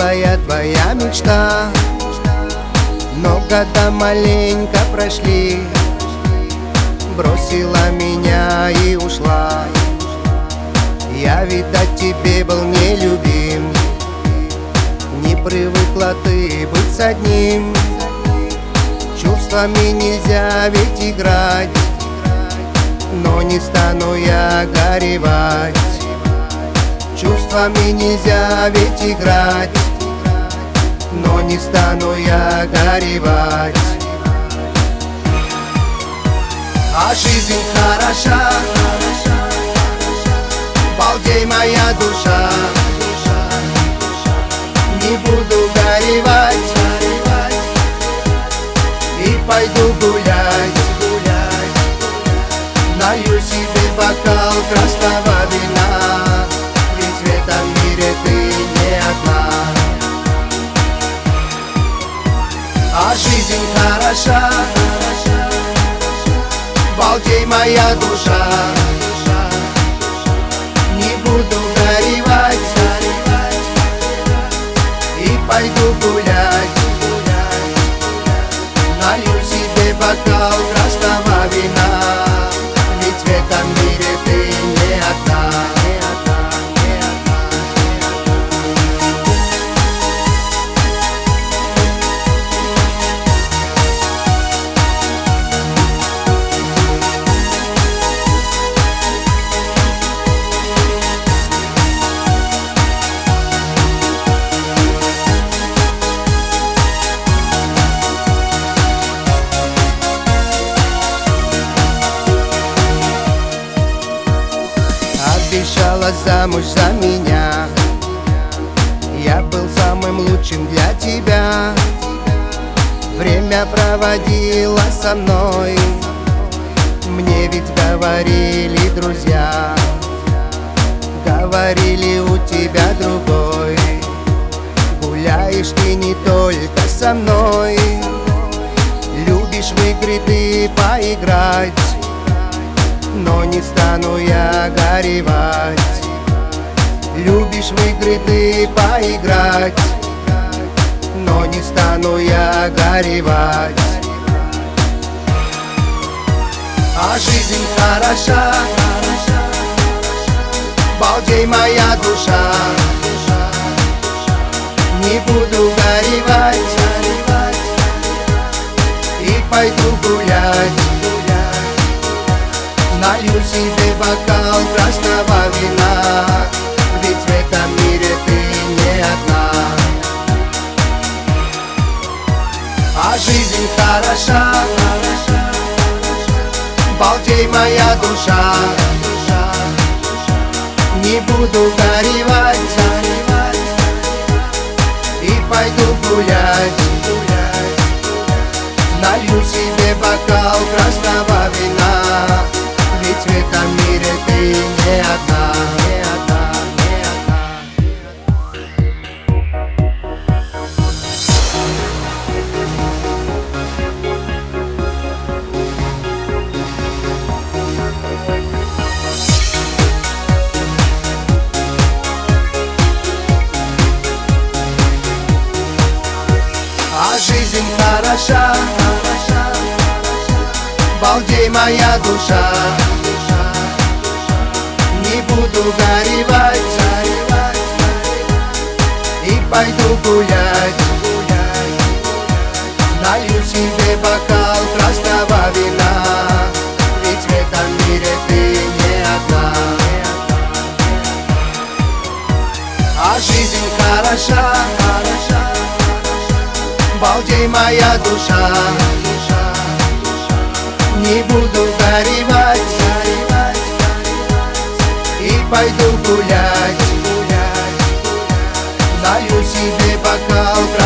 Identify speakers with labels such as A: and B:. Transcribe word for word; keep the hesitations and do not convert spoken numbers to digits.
A: смелая твоя мечта, но года маленько прошли, бросила меня и ушла. Я, видать, тебе был нелюбим, не привыкла ты быть с одним. Чувствами нельзя ведь играть, но не стану я горевать. Чувствами нельзя ведь играть, но не стану я горевать. А жизнь хороша, балдей моя душа, не буду горевать и пойду гулять. Налью себе бокал красного вина, ведь в этом мире ты не одна. А жизнь хороша, балдей моя душа, не буду горевать и пойду гулять. Налью себе бокал красного вина, ведь в этом мире ты не одна. Обещала замуж за меня, я был самым лучшим для тебя. Время проводила со мной, мне ведь говорили друзья, говорили, у тебя другой. Гуляешь ты не только со мной, любишь в игры ты поиграть, но не стану я горевать. Любишь в игры ты поиграть, но не стану я горевать. А жизнь хороша, балдей моя душа, не буду горевать и пойду гулять. Налью себе бокал красного вина, ведь в этом мире ты не одна. А жизнь хороша, балдей моя душа, не буду горевать и пойду гулять. Налью себе бокал красного вина, ведь в этом мире ты не одна, не одна, не А жизнь хороша, балдей моя душа, не буду горевать и пойду гулять. Налью себе бокал красного вина, ведь в этом мире ты не одна. А жизнь хороша, балдей моя душа, не буду горевать и пойду гулять. Налью себе бокал